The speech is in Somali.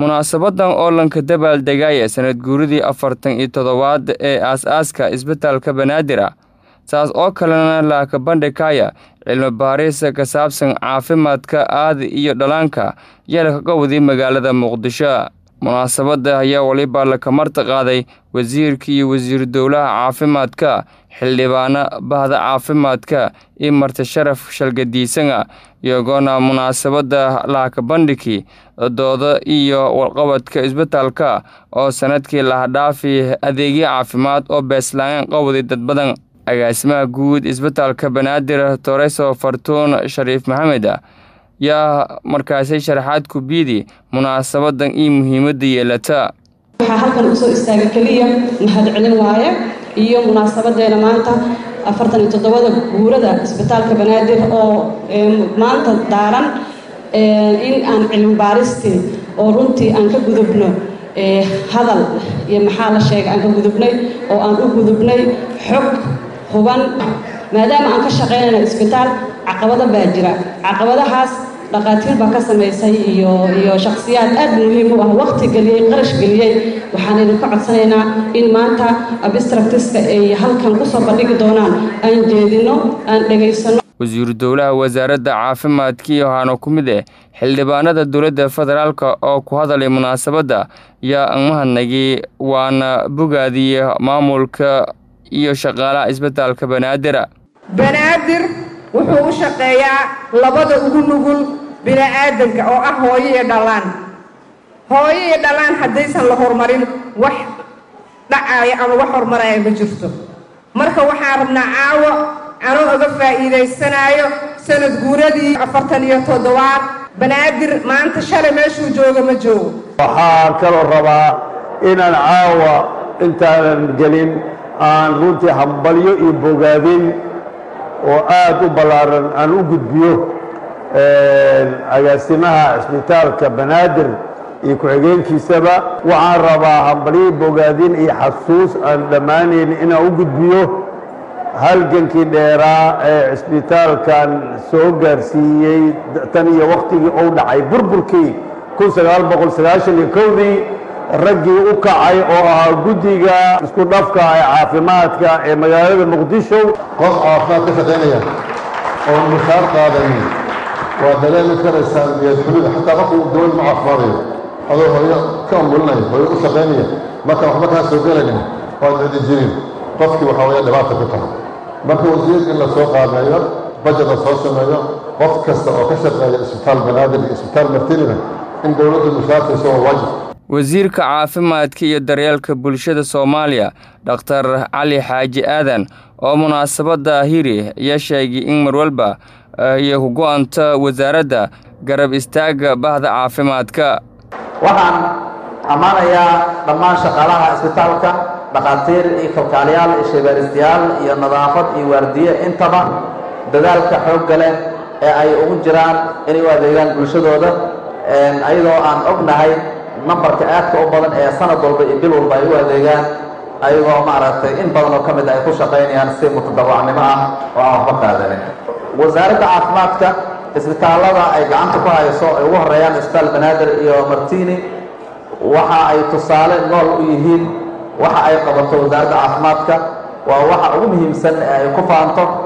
munaasabadan oo lanka dabaaldegaya sanad guuridii 47aad ee aas-aaska isbitaalka Banaadir saas oo kalena la ka bandhigaya cilmi baaris ka saabsan caafimaadka aadi iyo dhalaanka yeelka gowdii magaalada Muqdisho. munaasabada ayaa waliba la kamarta qaaday wasiirka iyo wasiir dowlaha caafimaadka xildhibaana bahda caafimaadka iyo marti sharaf shalgadiisana iyagoona munaasabada la ka bandhigi dooda iyo warqabadka isbitaalka oo sanadkii la dhaafi adeegyo caafimaad oo beeslaan qowdi dad badan. agaasimaha guud isbitaalka Banaadir Toreso Fartuun Shariif Maxamed yaa markaasay sharaxaad ku biidi munaasabadan iyo muhiimadda yeelata. waxaa halkan u soo istaagay kaliya mahad celin waaye iyo munaasabadeena maanta 47 guurada isbitaalka Banaadir oo maanta daaran in aan cilmi baaristii oo runtii aan ka gudubno hadal iyo maxaa la sheegay aan ka gudubnay oo aan u gudubnay xog huban maadaama aan ka shaqeynayno isbitaal caqabado baa jira. caqabadahaas dhaqaatiir baa ka sameysay iyo shakhsiyaad aad muhiim u ah waqti galiyay qarash galiyay. waxaan idinka codsanaynaa in maanta abstractiska ay halkan ku soo bandhigi doonaan aan jeedino aan dhageysano. wasiir dowlaha wasaaradda caafimaadka iyo hano ku mid xildhibaanada dowladda federaalka oo ku hadalay munaasabada yaa mahadnaqi waana bogaadiyay maamulka iyo shaqaalaha isbitaalka Banaadir. Banaadir wuxuu u shaqeeyaa labada ugu nugul bini'aadamka oo ah hooyo iyo dhalaan. hooyo iyo dhalaan haddaysan la horumarin wax dhacaya ama wax horumaraya ma jirto. marka waxaan rabnaa caawa anoo uga faa'iidaysanayo sanad guuradii 47aad Banaadir maanta shalay meeshuu jooga ma joogo. waxaan kaloo rabaa inaan caawa intaanan gelin aan runtii hambalyo iyo bogaadin oo aad u ballaaran aan u gudbiyo agaasimaha isbitaalka Banaadir iyo ku-xigeenkiisaba. waxaan rabaa hambalyo bogaadin iyo xasuus aan dhammaanayn inaan u gudbiyo halgankii dheeraa ee isbitaalkan soo gaarsiiyey tan iyo waqtigii uu dhacay burburkii 1991dii raggii u kacay oo ahaa guddiga isku dhafka ee caafimaadka ee magaalada Muqdisho. qof caafimaad ka shaqeynaya oo mushaar qaadanin waa dareemi karaysaa niyad xumida xataa qofka uu dowlad ma caafimaadayo adoo hooyo ka umulinayo hooyo u shaqeynaya marka waxba kaa soo gelaynin waad cidi jirin qofkii waxaa weeye dhibaata ku tahay. marka wasiirka in la soo qaameeyo bajet la soo sameeyo qof kasta oo ka shaqeeya isbitaal Banaadir iyo isbitaal Martinina in dowladda mushaarkiisa oo waajib. wasiirka caafimaadka iyo daryeelka bulshada Soomaaliya Dr. Cali Xaaji Aadan oo munaasabada hiri ayaa sheegay in marwalba ay ku go'aanta wasaaradda garab istaaga bahda caafimaadka. waxaan amaanayaa dhammaan shaqaalaha isbitaalka dhaqaatiir iyo kalkaaliyaal iyo shaybaaristayaal iyo nadaafad iyo waardiye intaba dadaalka xoogga leh ee ay ugu jiraan inay u adeegaan bulshadooda ayadoo aan ognahay nambarka aadka u badan ee sanad walba iyo bil walba ay u adeegaan ayagoo maaragtay in badan oo ka mid ay ku shaqaynayaan si mutadawacnimo ah oo aan waxba qaadanin. wasaaradda caafimaadka isbitaallada ay gacanta ku hayso ay ugu horeeyaan isbitaal Banaadir iyo Martini waxa ay tusaale nool u yihiin waxa ay qabato wasaaradda caafimaadka waa waxa ugu muhiimsan ee ay ku faanto